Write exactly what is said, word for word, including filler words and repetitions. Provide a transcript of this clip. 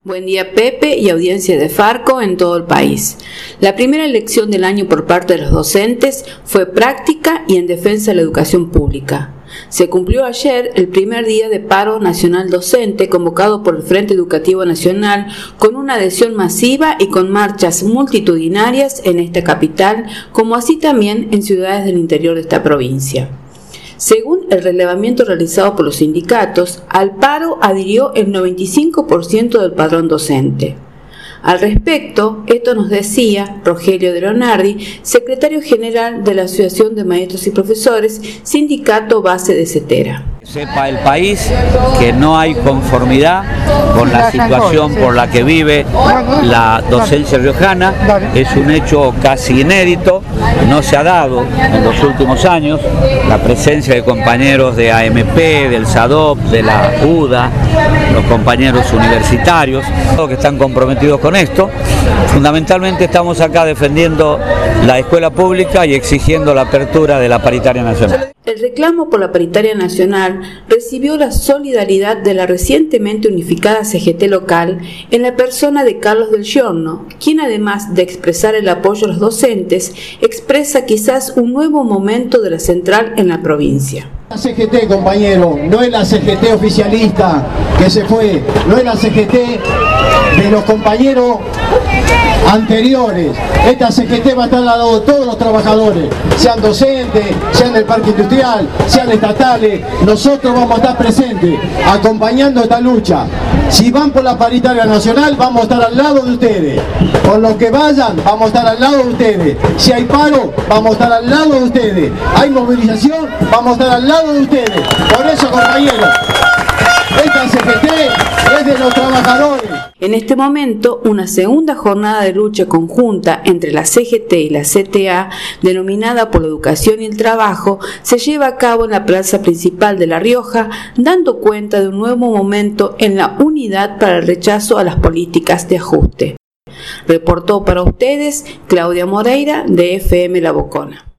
Buen día, Pepe y audiencia de Farco en todo el país. La primera elección del año por parte de los docentes fue práctica y en defensa de la educación pública. Se cumplió ayer el primer día de paro nacional docente convocado por el Frente Educativo Nacional con una adhesión masiva y con marchas multitudinarias en esta capital, como así también en ciudades del interior de esta provincia. Según el relevamiento realizado por los sindicatos, al paro adhirió el noventa y cinco por ciento del padrón docente. Al respecto, esto nos decía Rogelio de Leonardi, secretario general de la Asociación de Maestros y Profesores, sindicato base de Cetera. Sepa el país que no hay conformidad con la situación por la que vive la docencia riojana. Es un hecho casi inédito, no se ha dado en los últimos años la presencia de compañeros de A M P, del SADOP, de la U D A, los compañeros universitarios, que están comprometidos con esto. Fundamentalmente estamos acá defendiendo la escuela pública y exigiendo la apertura de la paritaria nacional. El reclamo por la paritaria nacional recibió la solidaridad de la recientemente unificada C G T local en la persona de Carlos del Giorno, quien además de expresar el apoyo a los docentes, expresa quizás un nuevo momento de la central en la provincia. La C G T, compañero, no es la C G T oficialista que se fue, no es la C G T de los compañeros anteriores. Esta C G T va a estar al lado de todos los trabajadores, sean docentes, sean del parque industrial, sean estatales. Nosotros vamos a estar presentes, acompañando esta lucha. Si van por la paritaria nacional, vamos a estar al lado de ustedes. Con los que vayan, vamos a estar al lado de ustedes. Si hay paro, vamos a estar al lado de ustedes. Hay movilización, vamos a estar al lado de ustedes. Por eso, compañeros, esta C G T es de los trabajadores. En este momento, una segunda jornada de lucha conjunta entre la C G T y la C T A, denominada por la educación y el trabajo, se lleva a cabo en la plaza principal de La Rioja, dando cuenta de un nuevo momento en la unidad para el rechazo a las políticas de ajuste. Reportó para ustedes Claudia Moreira de F M La Bocona.